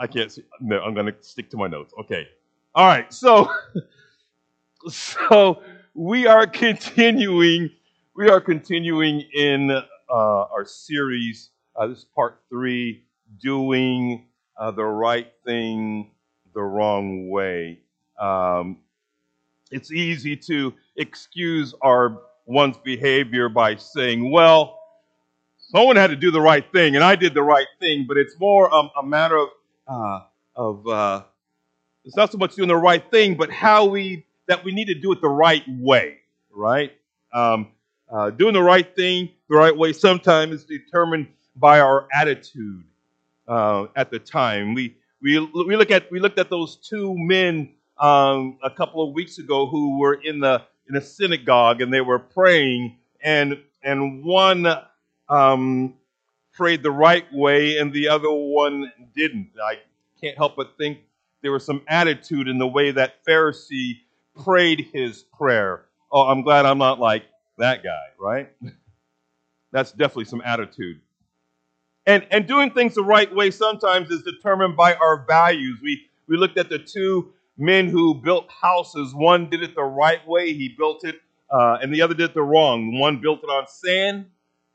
I can't see. No, I'm going to stick to my notes. Okay. All right. So we are continuing. We are continuing in our series. This is part 3, doing the right thing the wrong way. Um, it's easy to excuse one's behavior by saying, "Well, someone had to do the right thing, and I did the right thing." But it's more a matter uh, of it's not so much doing the right thing, but that we need to do it the right way, right? Um, Doing the right thing the right way sometimes is determined by our attitude at the time. We looked at those two men a couple of weeks ago who were in a synagogue and they were praying, and one um, prayed the right way and the other one didn't. I can't help but think there was some attitude in the way that Pharisee prayed his prayer. Oh, I'm glad I'm not like that guy, right? That's definitely some attitude. And doing things the right way sometimes is determined by our values. We looked at the two men who built houses. One did it the right way, he built it, and the other did it the wrong. One built it on sand.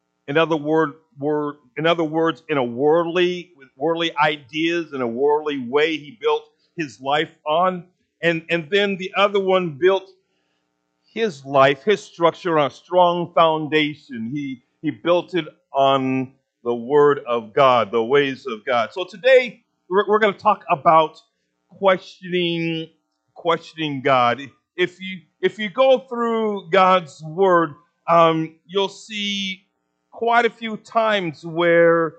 In other words, in a with worldly ideas, in a worldly way, he built his life on. And then the other one built his life, his structure on a strong foundation. He built it on the Word of God, the ways of God. So today we're going to talk about questioning God. If you go through God's Word, you'll see quite a few times where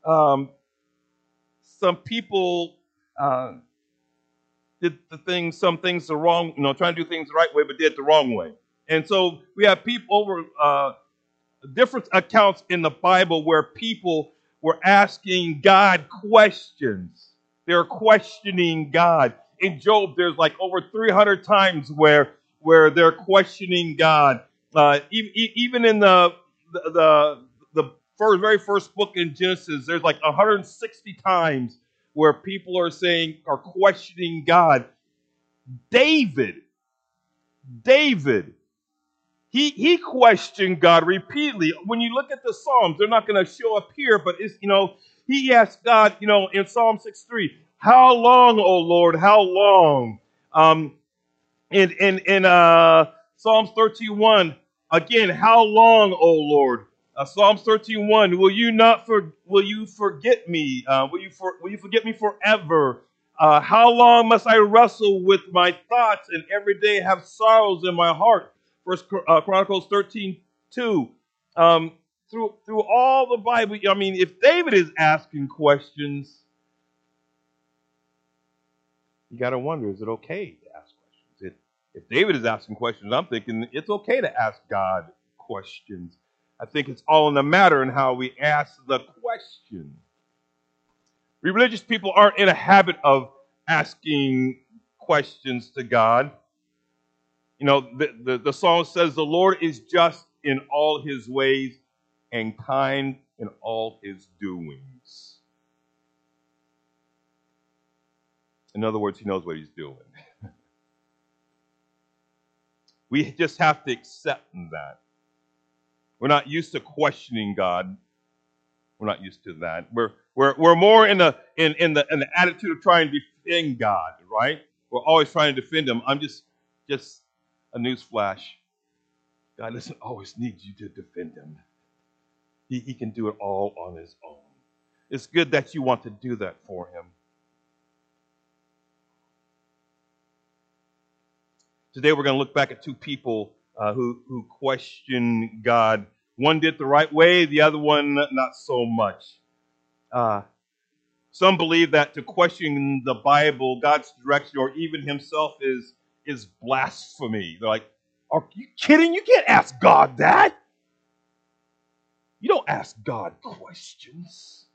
some people uh, did some things the wrong, trying to do things the right way, but did it the wrong way. And so we have people over different accounts in the Bible where people were asking God questions. They're questioning God. In Job, there's like over 300 times where they're questioning God. Even in the very first book in Genesis, there's like 160 times where people are questioning God. David, he questioned God repeatedly. When you look at the Psalms, they're not going to show up here, but he asked God, in Psalm 6:3, "How long, O Lord? How long?" In Psalms 13:1, again, "How long, O Lord?" Psalms 13:1, will you forget me? Will you forget me forever? How long must I wrestle with my thoughts and every day have sorrows in my heart? First Chronicles 13:2. Through all the Bible, I mean, if David is asking questions, you got to wonder, is it okay to ask questions? If David is asking questions, I'm thinking it's okay to ask God questions. I think it's all in the matter in how we ask the question. We religious people aren't in a habit of asking questions to God. The song says, "The Lord is just in all his ways and kind in all his doings." In other words, he knows what he's doing. We just have to accept that. We're not used to questioning God. We're not used to that. We're more in the attitude of trying to defend God, right? We're always trying to defend him. I'm just a newsflash. God doesn't always need you to defend him. He can do it all on his own. It's good that you want to do that for him. Today we're going to look back at two people who questioned God. One did the right way, the other one not so much. Some believe that to question the Bible, God's direction, or even himself is blasphemy. They're like, "Are you kidding? You can't ask God that. You don't ask God questions."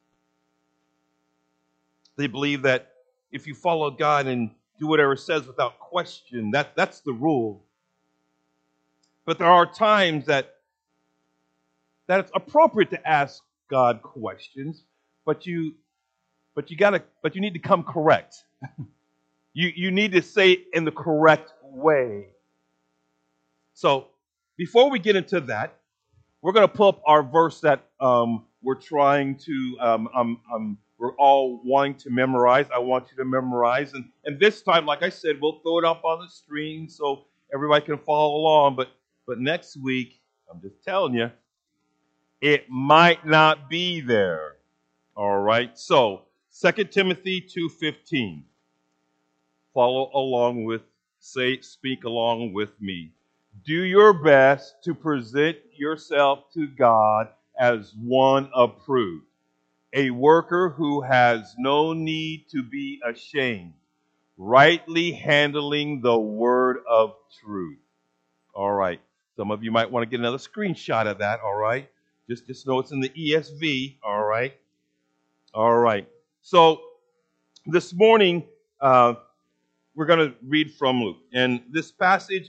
They believe that if you follow God and do whatever it says without question, that's the rule. But there are times that it's appropriate to ask God questions, but you but you need to come correct. You need to say it in the correct way. So before we get into that, we're going to pull up our verse that we're trying to, we're all wanting to memorize. I want you to memorize. And this time, like I said, we'll throw it up on the screen so everybody can follow along. But next week, I'm just telling you, it might not be there. All right. So 2 Timothy 2:15. Follow along with, speak along with me. Do your best to present yourself to God as one approved, a worker who has no need to be ashamed, rightly handling the word of truth. All right. Some of you might want to get another screenshot of that. All right. Just know it's in the ESV. All right. All right. So this morning, we're going to read from Luke. And this passage,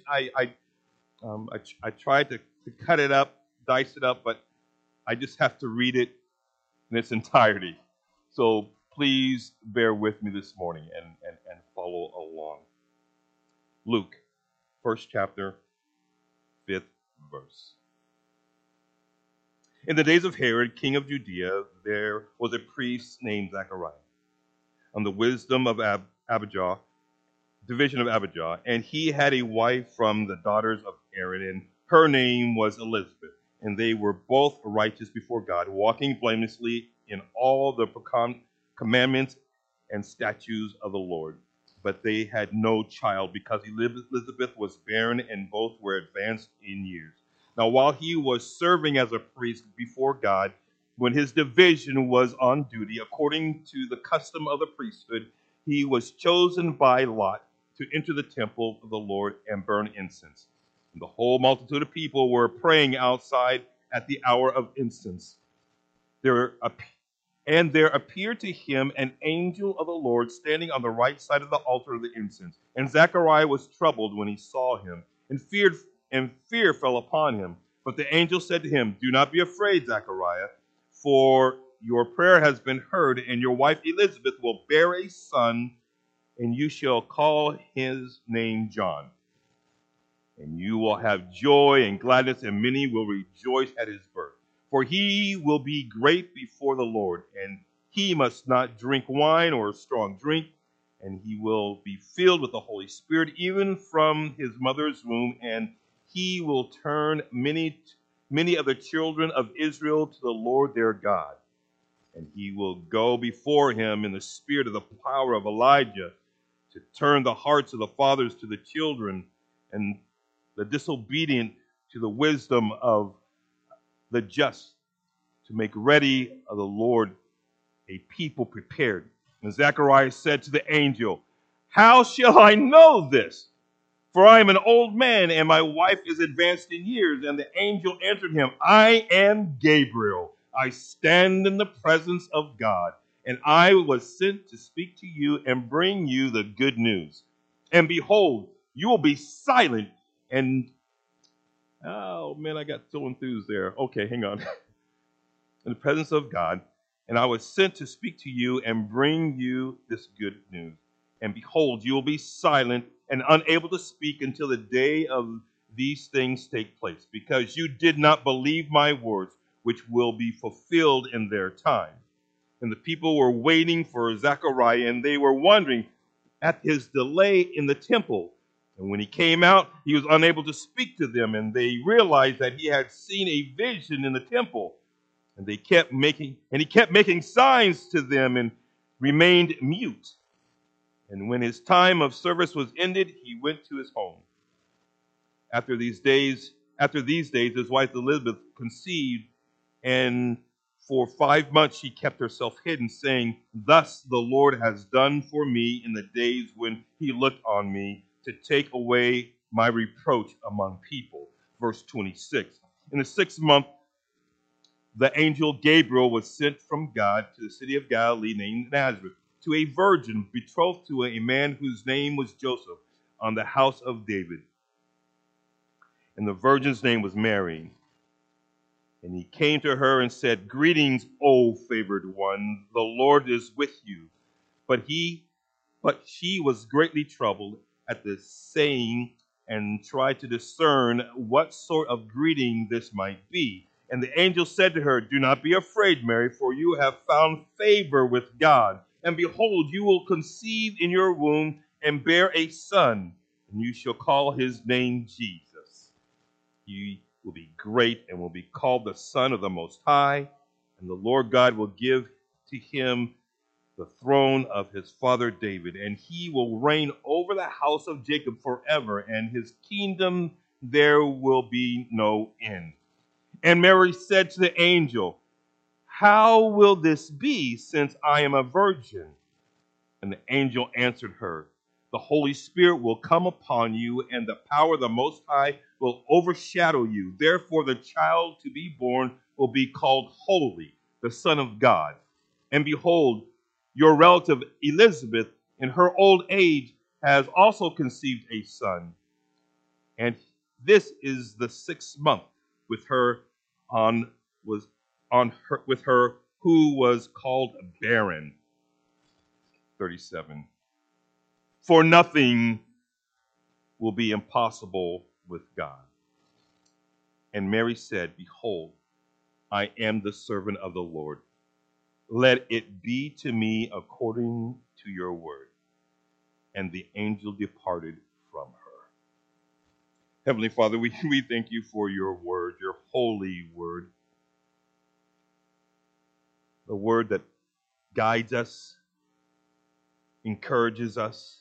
I tried to cut it up, dice it up, but I just have to read it in its entirety. So please bear with me this morning and follow along. Luke, first chapter, 5th verse. In the days of Herod, king of Judea, there was a priest named Zachariah, on the wisdom of Abijah, division of Abijah, and he had a wife from the daughters of Aaron, and her name was Elizabeth. And they were both righteous before God, walking blamelessly in all the commandments and statutes of the Lord. But they had no child, because Elizabeth was barren, and both were advanced in years. Now, while he was serving as a priest before God, when his division was on duty, according to the custom of the priesthood, he was chosen by Lot to enter the temple of the Lord and burn incense. And the whole multitude of people were praying outside at the hour of incense. There appeared to him an angel of the Lord standing on the right side of the altar of the incense. And Zechariah was troubled when he saw him, and fear fell upon him. But the angel said to him, "Do not be afraid, Zechariah, for your prayer has been heard, and your wife Elizabeth will bear a son, and you shall call his name John. And you will have joy and gladness, and many will rejoice at his birth. For he will be great before the Lord, and he must not drink wine or strong drink, and he will be filled with the Holy Spirit even from his mother's womb, and he will turn many of the children of Israel to the Lord their God. And he will go before him in the spirit of the power of Elijah, to turn the hearts of the fathers to the children, and the disobedient to the wisdom of the just, to make ready of the Lord a people prepared." And Zechariah said to the angel, "How shall I know this? For I am an old man, and my wife is advanced in years." And the angel answered him, "I am Gabriel. I stand in the presence of God, and I was sent to speak to you and bring you the good news. And behold, you will be silent and..." Oh man, I got so enthused there. Okay, hang on. "In the presence of God, and I was sent to speak to you and bring you this good news. And behold, you will be silent and unable to speak until the day of these things take place, because you did not believe my words, which will be fulfilled in their time." And the people were waiting for Zechariah, and they were wondering at his delay in the temple. And when he came out, he was unable to speak to them, and they realized that he had seen a vision in the temple. And he kept making signs to them and remained mute. And when his time of service was ended, he went to his home. After these days, his wife Elizabeth conceived, and for 5 months she kept herself hidden, saying, "Thus the Lord has done for me in the days when he looked on me, to take away my reproach among people." Verse 26. In the 6th month, the angel Gabriel was sent from God to the city of Galilee named Nazareth, to a virgin betrothed to a man whose name was Joseph, on the house of David. And the virgin's name was Mary. And he came to her and said, "Greetings, O favored one, the Lord is with you." But she was greatly troubled at this saying and tried to discern what sort of greeting this might be. And the angel said to her, "Do not be afraid, Mary, for you have found favor with God. And behold, you will conceive in your womb and bear a son, and you shall call his name Jesus. He will be great and will be called the Son of the Most High, and the Lord God will give to him the throne of his father David, and he will reign over the house of Jacob forever, and his kingdom there will be no end." And Mary said to the angel, "How will this be, since I am a virgin?" And the angel answered her, "The Holy Spirit will come upon you, and the power of the Most High will overshadow you. Therefore, the child to be born will be called Holy, the Son of God. And behold, your relative Elizabeth, in her old age, has also conceived a son. And this is the 6th month with her with her who was called barren." 37. For nothing will be impossible with God. And Mary said, "Behold, I am the servant of the Lord. Let it be to me according to your word." And the angel departed from her. Heavenly Father, we thank you for your word, your holy word, the word that guides us, encourages us,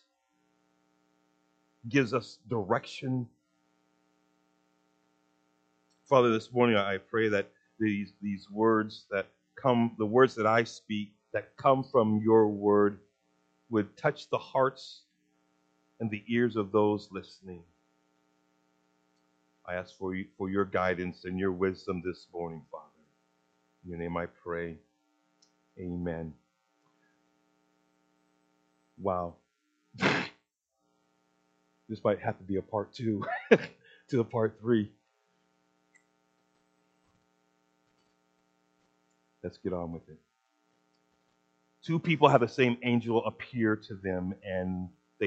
gives us direction. Father, this morning I pray that these words that come, the words that I speak, that come from your word, would touch the hearts and the ears of those listening. I ask for your guidance and your wisdom this morning, Father. In your name I pray. Amen. Wow. This might have to be a part 2 to the part 3. Let's get on with it. 2 people have the same angel appear to them, and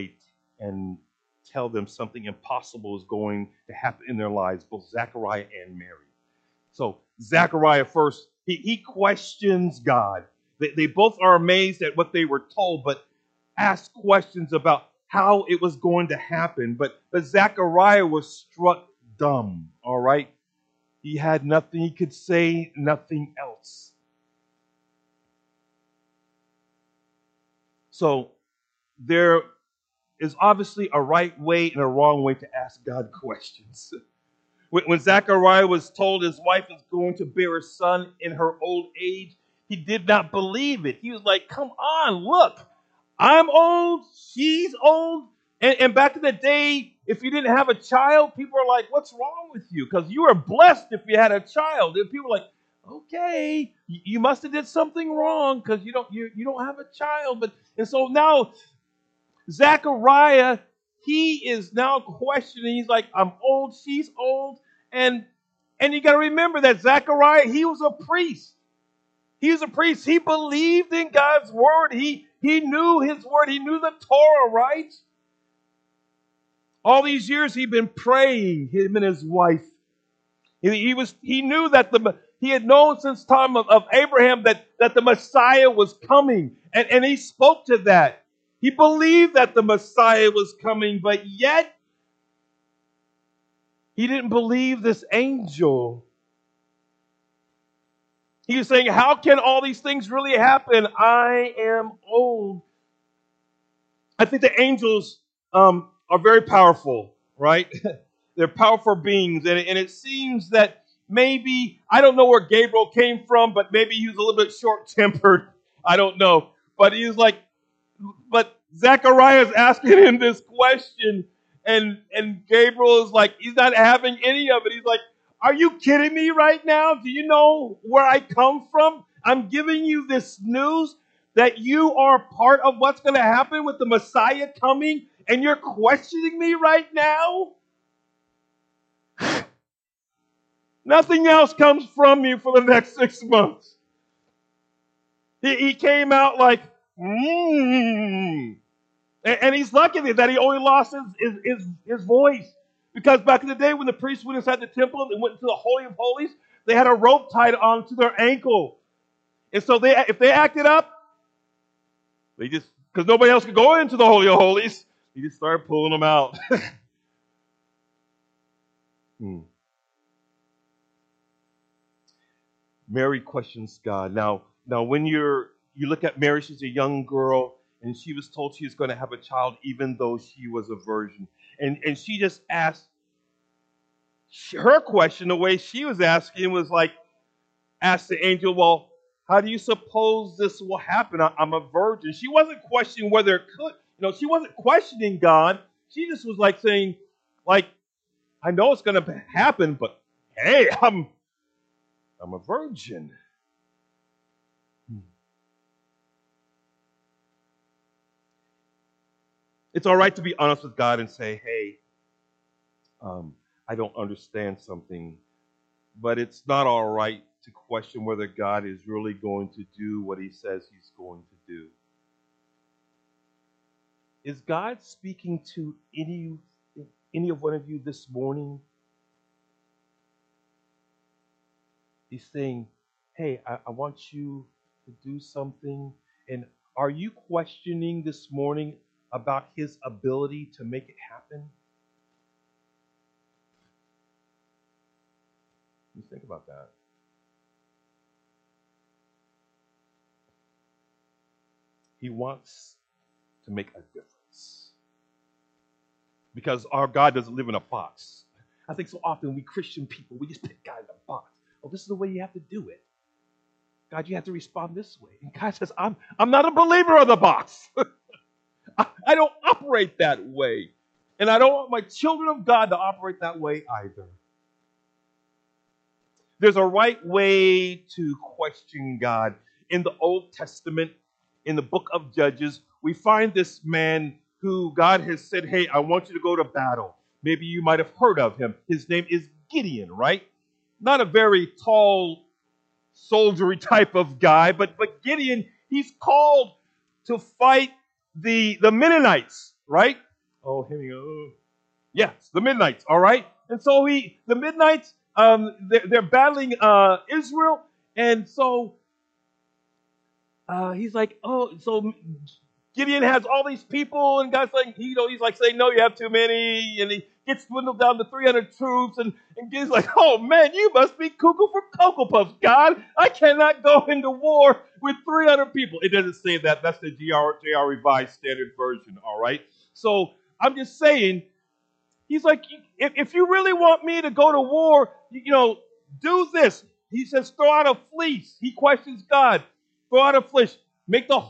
tell them something impossible is going to happen in their lives, both Zechariah and Mary. So Zechariah first, he questions God. They both are amazed at what they were told, but ask questions about how it was going to happen. But Zechariah was struck dumb, all right? He had nothing, he could say nothing else. So there is obviously a right way and a wrong way to ask God questions. When Zechariah was told his wife was going to bear a son in her old age, he did not believe it. He was like, "Come on, look, I'm old, she's old." And back in the day, if you didn't have a child, people are like, "What's wrong with you?" Because you were blessed if you had a child. And people are like, "Okay, you must have did something wrong because you don't have a child." And so now Zechariah, he is now questioning. He's like, "I'm old, she's old." And you got to remember that Zechariah, he was a priest. He was a priest. He believed in God's word. He knew his word. He knew the Torah, right? All these years he'd been praying, him and his wife. He knew that he had known since time of Abraham that the Messiah was coming. And he spoke to that. He believed that the Messiah was coming, but yet he didn't believe this angel. He was saying, "How can all these things really happen? I am old." I think the angels are very powerful, right? They're powerful beings. And it seems that maybe, I don't know where Gabriel came from, but maybe he was a little bit short-tempered. I don't know. But he was like, but Zechariah is asking him this question, and Gabriel is like, he's not having any of it. He's like, "Are you kidding me right now? Do you know where I come from? I'm giving you this news that you are part of what's going to happen with the Messiah coming, and you're questioning me right now?" Nothing else comes from you for the next 6 months. He came out like, mmm. And he's lucky that he only lost his voice. Because back in the day when the priests went inside the temple and went into the Holy of Holies, they had a rope tied onto their ankle. And so if they acted up, they just, because nobody else could go into the Holy of Holies, he just started pulling them out. Mary questions God. Now when you look at Mary, she's a young girl, and she was told she was going to have a child even though she was a virgin. And she just asked, her question, the way she was asking was like, asked the angel, well, how do you suppose this will happen? I'm a virgin. She wasn't questioning whether it could. She wasn't questioning God. She just was like saying, like, I know it's going to happen, but hey, I'm a virgin. It's all right to be honest with God and say, hey, I don't understand something, but it's not all right to question whether God is really going to do what he says he's going to do. Is God speaking to any of one of you this morning? He's saying, hey, I want you to do something. And are you questioning this morning about his ability to make it happen? You think about that. He wants to make a difference. Because our God doesn't live in a box. I think so often we Christian people, we just put God in a box. Oh, this is the way you have to do it. God, you have to respond this way. And God says, I'm not a believer of the box. I don't operate that way. And I don't want my children of God to operate that way either. There's a right way to question God. In the Old Testament, in the book of Judges, we find this man who God has said, hey, I want you to go to battle. Maybe you might have heard of him. His name is Gideon, right? Not a very tall, soldiery type of guy, but Gideon, he's called to fight the Mennonites, right? Oh, here we go. Yes, the Mennonites, all right? And so the Mennonites, they're battling Israel, and so he's like, oh, so Gideon has all these people, and God's like, he's like saying, no, you have too many, and he gets dwindled down to 300 troops, and Gideon's like, oh man, you must be cuckoo for Cocoa Puffs, God. I cannot go into war with 300 people. It doesn't say that. That's the JR Revised Standard Version, all right? So I'm just saying, he's like, if you really want me to go to war, do this. He says, throw out a fleece. He questions God. Throw out a fleece. Make the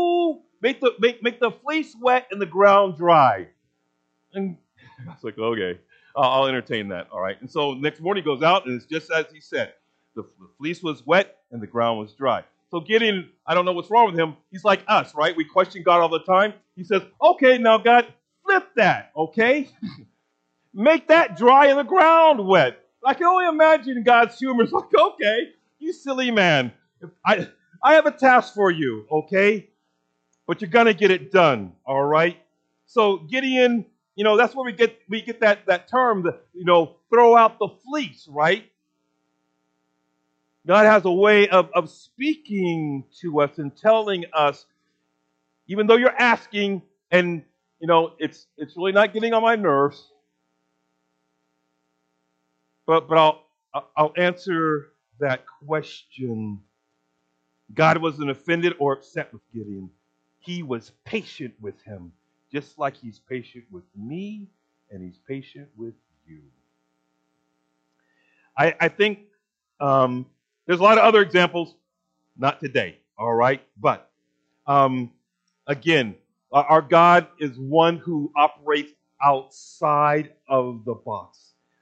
fleece wet and the ground dry. And I was like, okay, I'll entertain that. All right. And so next morning he goes out, and it's just as he said. The fleece was wet and the ground was dry. So Gideon, I don't know what's wrong with him. He's like us, right? We question God all the time. He says, okay, now God, flip that, okay? Make that dry and the ground wet. I can only imagine God's humor is like, okay, you silly man. I have a task for you, okay? But you're going to get it done, all right? So Gideon, that's where we get that term, throw out the fleece, right? God has a way of speaking to us and telling us, even though you're asking, and it's really not getting on my nerves, but I'll answer that question. God wasn't offended or upset with Gideon. He was patient with him, just like he's patient with me and he's patient with you. I think there's a lot of other examples, not today, all right? But again, our God is one who operates outside of the box.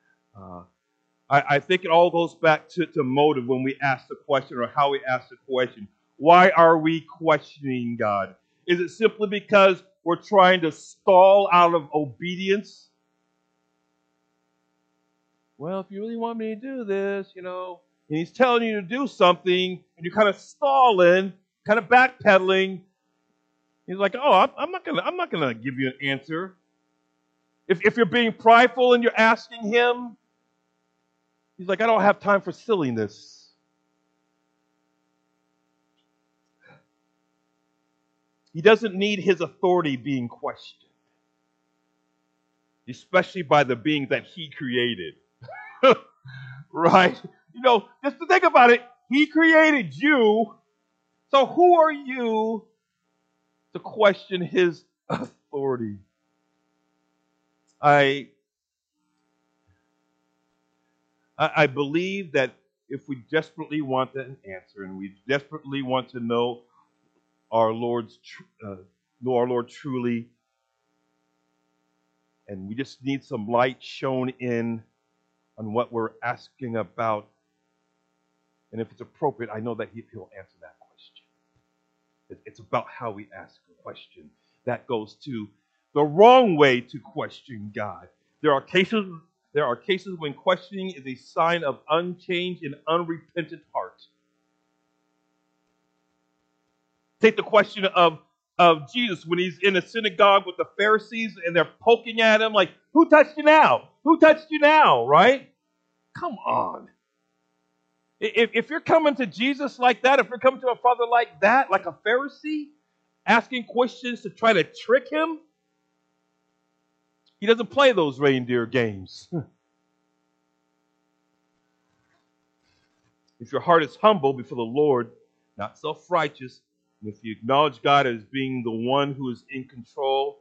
I think it all goes back to motive when we ask the question, or how we ask the question. Why are we questioning God? Is it simply because we're trying to stall out of obedience? well, if you really want me to do this, and he's telling you to do something, and you're kind of stalling, kind of backpedaling. He's like, oh, I'm not gonna give you an answer. If you're being prideful and you're asking him, he's like, I don't have time for silliness. He doesn't need his authority being questioned, especially by the beings that he created. Right? Just to think about it, he created you. So who are you to question his authority? I believe that if we desperately want an answer and we desperately want to know our know our Lord truly, and we just need some light shown in on what we're asking about, and if it's appropriate, I know that he'll answer that question. It's about how we ask a question. That goes to the wrong way to question God. There are cases when questioning is a sign of unchanged and unrepentant heart. Take the question of Jesus when he's in a synagogue with the Pharisees and they're poking at him like, who touched you now? Who touched you now? Right? Come on. If you're coming to Jesus like that, if you're coming to a father like that, like a Pharisee, asking questions to try to trick him, he doesn't play those reindeer games. If your heart is humble before the Lord, not self-righteous, and if you acknowledge God as being the one who is in control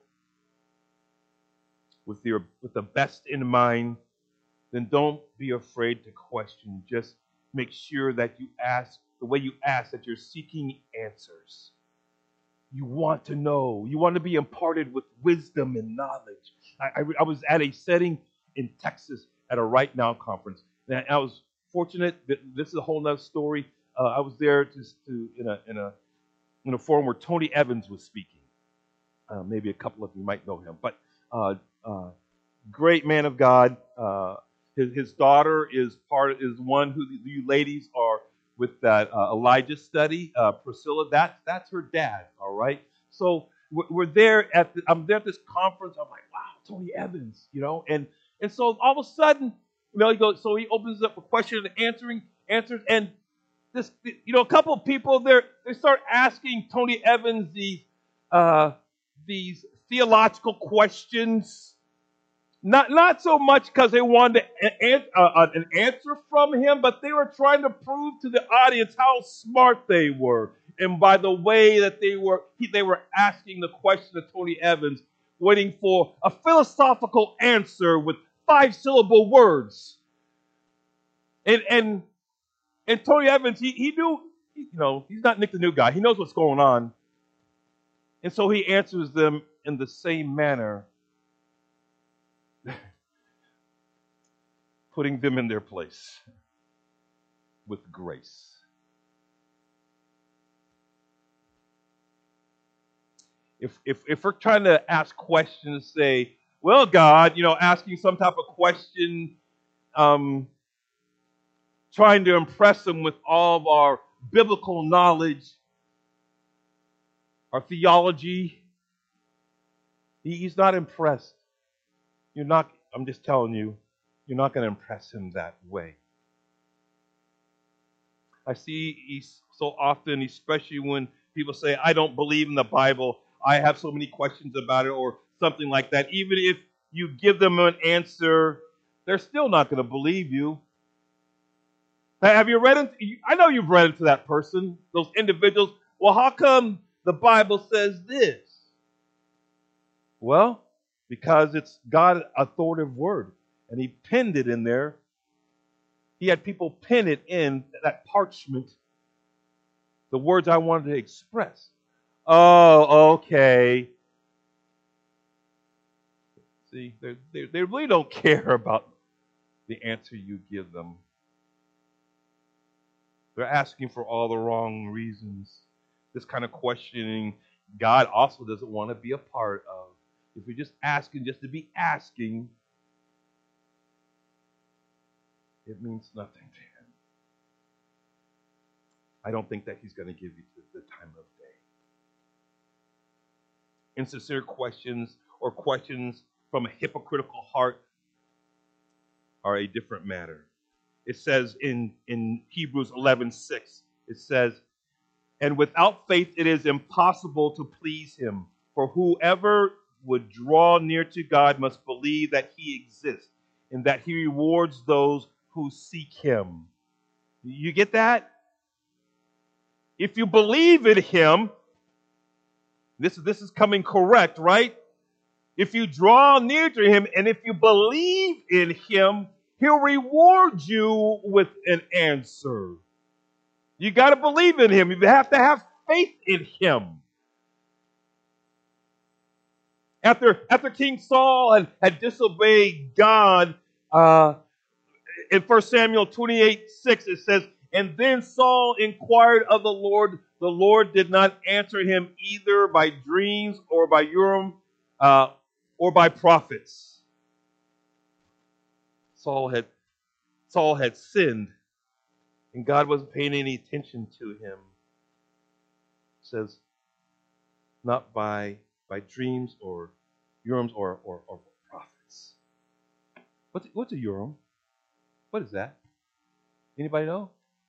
with the best in mind, then don't be afraid to question. Just make sure that you ask, the way you ask, that you're seeking answers. You want to know. You want to be imparted with wisdom and knowledge. I was at a setting in Texas at a Right Now conference. And I was fortunate that this is a whole nother story. I was there in a forum where Tony Evans was speaking. Maybe a couple of you might know him, but great man of God. His daughter is one who you ladies are with that Elijah study. Priscilla, that's her dad. All right. So we're there I'm there at this conference. I'm like, wow, Tony Evans, and so all of a sudden, he opens up a question and answers, and this, a couple of people there, they start asking Tony Evans these theological questions. Not so much because they wanted an answer from him, but they were trying to prove to the audience how smart they were. And by the way that they were asking the question of Tony Evans, waiting for a philosophical answer with 5-syllable words. And Tony Evans, he knew, he's not Nick the New Guy. He knows what's going on. And so he answers them in the same manner, putting them in their place with grace. If we're trying to ask questions, say, well, God, asking some type of question, trying to impress him with all of our biblical knowledge, our theology, he's not impressed. I'm just telling you, you're not going to impress him that way. I see so often, especially when people say, I don't believe in the Bible, I have so many questions about it, or something like that. Even if you give them an answer, they're still not going to believe you. Have you I know you've read into that person, those individuals. Well, how come the Bible says this? Well, because it's God's authoritative word, and he penned it in there. He had people pen it in that parchment, the words I wanted to express. Oh, okay. See, they really don't care about the answer you give them. They're asking for all the wrong reasons. This kind of questioning, God also doesn't want to be a part of. If you're just asking just to be asking, it means nothing to him. I don't think that he's going to give you the time of day. Insincere questions or questions from a hypocritical heart are a different matter. It says in Hebrews 11:6, it says, and without faith it is impossible to please him. For whoever would draw near to God must believe that he exists and that he rewards those who seek him. You get that? If you believe in him, this is coming correct, right? If you draw near to him and if you believe in him, he'll reward you with an answer. You got to believe in him. You have to have faith in him. After King Saul had disobeyed God, in 1 Samuel 28:6 it says, and then Saul inquired of the Lord. The Lord did not answer him either by dreams or by Urim or by prophets. Saul had sinned, and God wasn't paying any attention to him. It says, not by dreams or Urims or prophets. What's a Urim? What is that? Anybody know?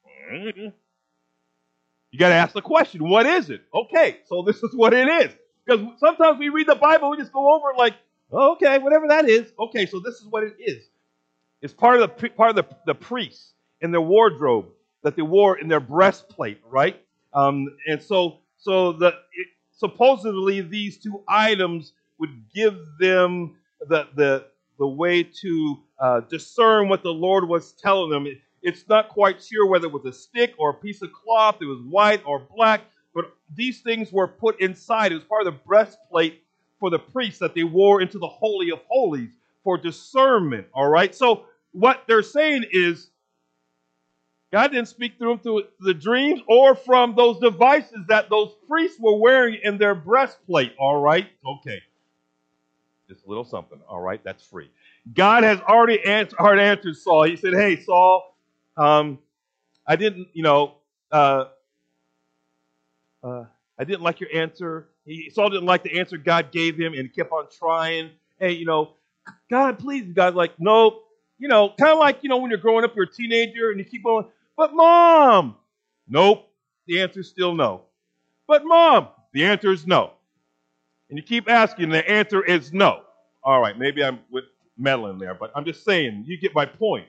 You got to ask the question, what is it? Okay, so this is what it is. Because sometimes we read the Bible, we just go over it like, oh, okay, whatever that is. Okay, so this is what it is. It's part of the priests in their wardrobe that they wore in their breastplate, right? And supposedly these two items would give them the way to discern what the Lord was telling them. It's not quite sure whether it was a stick or a piece of cloth, it was white or black, but these things were put inside. It was part of the breastplate for the priests that they wore into the Holy of Holies for discernment, all right? So what they're saying is, God didn't speak through them through the dreams or from those devices that those priests were wearing in their breastplate, all right? Okay. Just a little something, all right? That's free. God has already answered Saul. He said, hey, Saul, I didn't like your answer. Saul didn't like the answer God gave him and kept on trying. Hey, God, please. God's like, nope. Kind of like, when you're growing up, you're a teenager and you keep going, but Mom. Nope. The answer is still no. But Mom. The answer is no. And you keep asking, the answer is no. All right, maybe I'm with meddling there, but I'm just saying, you get my point.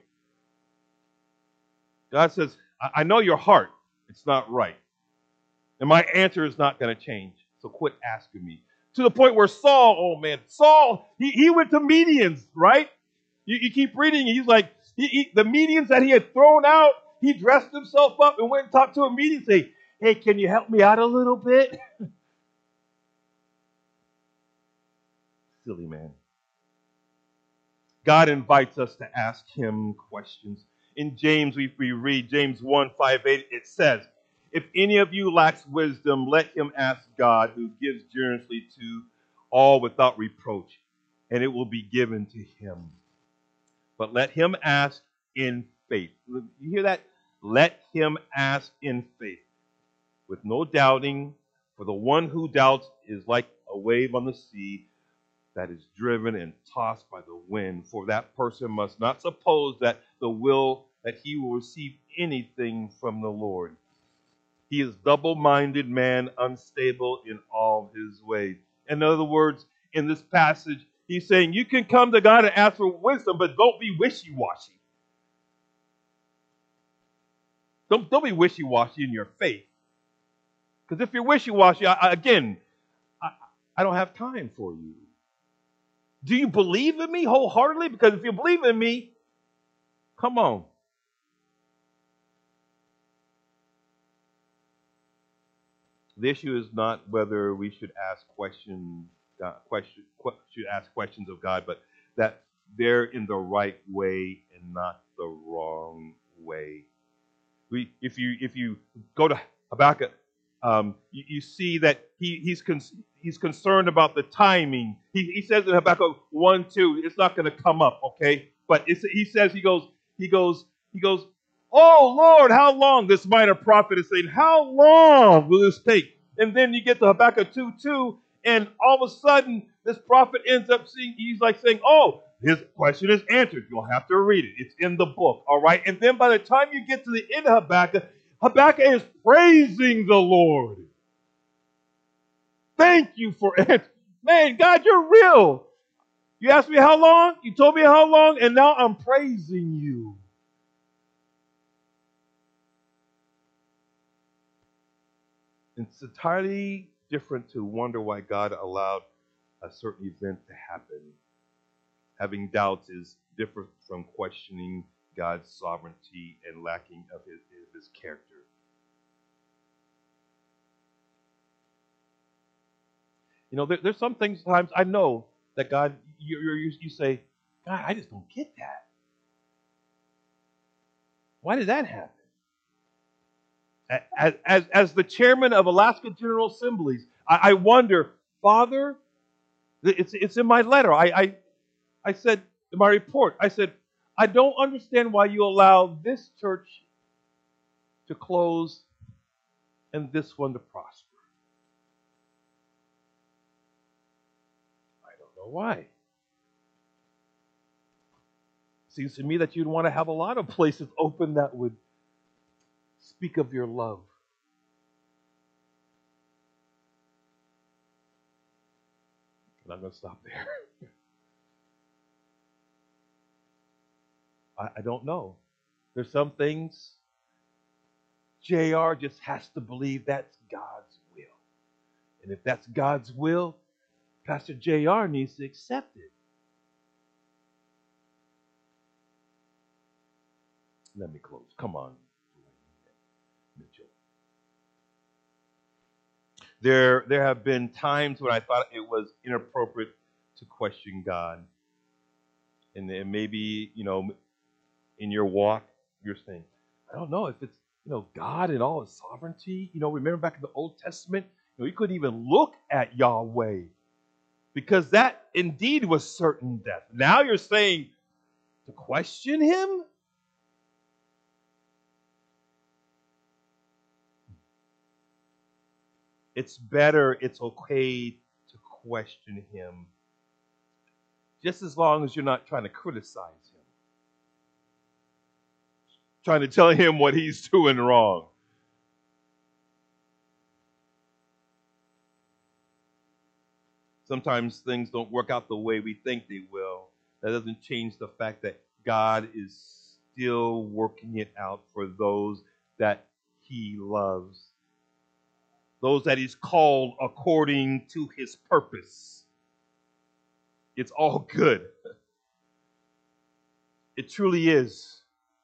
God says, I know your heart. It's not right. And my answer is not going to change. So quit asking me. To the point where Saul, he went to medians, right? You keep reading, and he's like, the medians that he had thrown out, he dressed himself up and went and talked to a median and say, hey, can you help me out a little bit? Silly man. God invites us to ask him questions. In James, we read James 1:5-8, it says, if any of you lacks wisdom, let him ask God, who gives generously to all without reproach, and it will be given to him. But let him ask in faith. You hear that? Let him ask in faith, with no doubting, for the one who doubts is like a wave on the sea that is driven and tossed by the wind. For that person must not suppose that he will receive anything from the Lord. He is double-minded man, unstable in all his ways. In other words, in this passage, he's saying you can come to God and ask for wisdom, but don't be wishy-washy. Don't be wishy-washy in your faith. Because if you're wishy-washy, I don't have time for you. Do you believe in me wholeheartedly? Because if you believe in me, come on. The issue is not whether we should ask questions of God, but that they're in the right way and not the wrong way. If you go to Habakkuk, you see that he's concerned about the timing. He says in Habakkuk 1:2, it's not going to come up, okay? But he says he goes, He goes, "Oh Lord, how long?" This minor prophet is saying, "How long will this take?" And then you get to Habakkuk 2:2, and all of a sudden, this prophet ends up seeing, he's like saying, "Oh, his question is answered. You'll have to read it. It's in the book." All right. And then by the time you get to the end of Habakkuk, Habakkuk is praising the Lord. Thank you for it. Man, God, you're real. You asked me how long, you told me how long, and now I'm praising you. It's entirely different to wonder why God allowed a certain event to happen. Having doubts is different from questioning God's sovereignty and lacking of his character. You know, there's some things sometimes I know that God, you say, "God, I just don't get that. Why did that happen?" As the chairman of Alaska General Assemblies, I wonder, Father, it's in my letter. I said in my report, I said, I don't understand why you allow this church to close and this one to prosper. I don't know why. Seems to me that you'd want to have a lot of places open that would speak of your love. And I'm going to stop there. I don't know. There's some things JR just has to believe that's God's will. And if that's God's will, Pastor JR needs to accept it. Let me close. Come on, Mitchell. There have been times when I thought it was inappropriate to question God. And maybe, in your walk, you're saying, I don't know if it's, God and all his sovereignty. Remember back in the Old Testament, you couldn't even look at Yahweh because that indeed was certain death. Now you're saying to question him? It's better, it's okay to question him, just as long as you're not trying to criticize him, trying to tell him what he's doing wrong. Sometimes things don't work out the way we think they will. That doesn't change the fact that God is still working it out for those that he loves, those that he's called according to his purpose. It's all good. It truly is.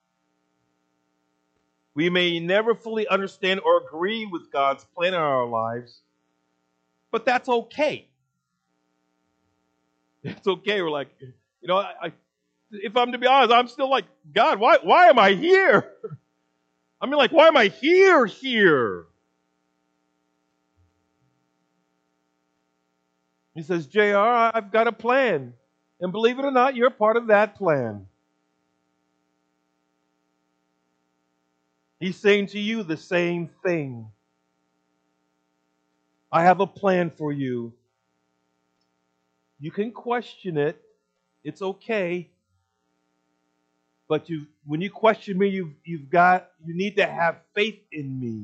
We may never fully understand or agree with God's plan in our lives, but that's okay. It's okay. We're like, if I'm to be honest, I'm still like, God, why am I here? I mean, like, why am I here? He says, JR, I've got a plan. And believe it or not, you're part of that plan. He's saying to you the same thing. I have a plan for you. You can question it. It's okay. But when you question me, you need to have faith in me.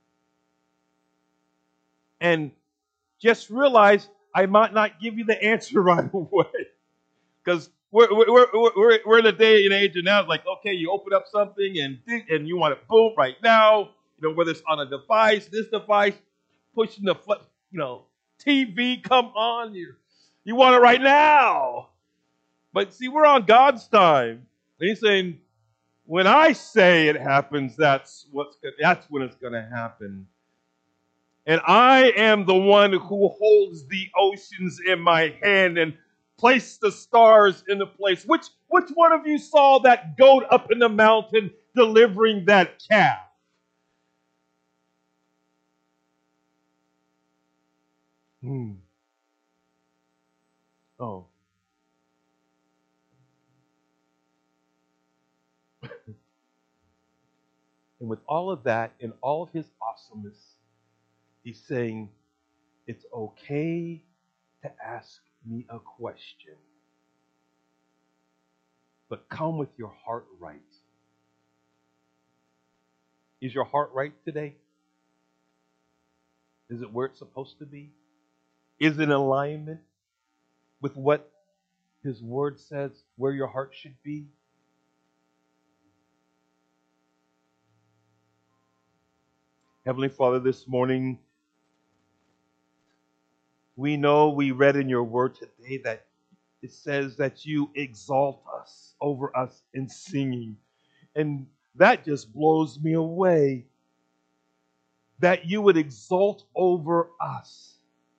And just realize I might not give you the answer right away. Because we're in a day and age and now it's like, okay, you open up something and you want it boom right now. Whether it's on a device, this device, pushing the TV, come on, you want it right now. But see, we're on God's time. And he's saying, when I say it happens, that's when it's going to happen. And I am the one who holds the oceans in my hand and place the stars into place. Which one of you saw that goat up in the mountain delivering that calf? Oh. And with all of that and all of his awesomeness, he's saying, it's okay to ask me a question, but come with your heart right. Is your heart right today? Is it where it's supposed to be? Is it in alignment with what his word says where your heart should be? Heavenly Father, this morning, we know we read in your word today that it says that you exalt us over us in singing. And that just blows me away. That you would exalt over us.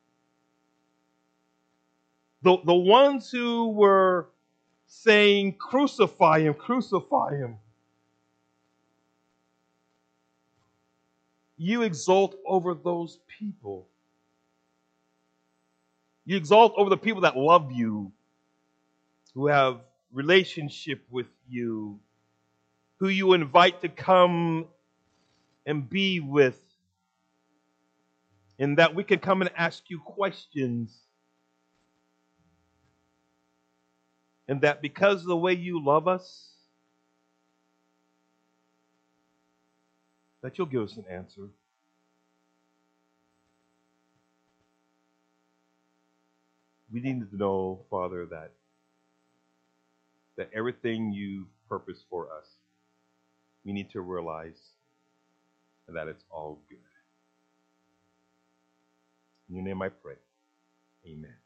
The ones who were saying, crucify him, crucify him. You exalt over those people. You exalt over the people that love you, who have relationship with you, who you invite to come and be with, and that we can come and ask you questions. And that because of the way you love us, that you'll give us an answer. We need to know, Father, that everything you purpose for us, we need to realize that it's all good. In your name I pray. Amen.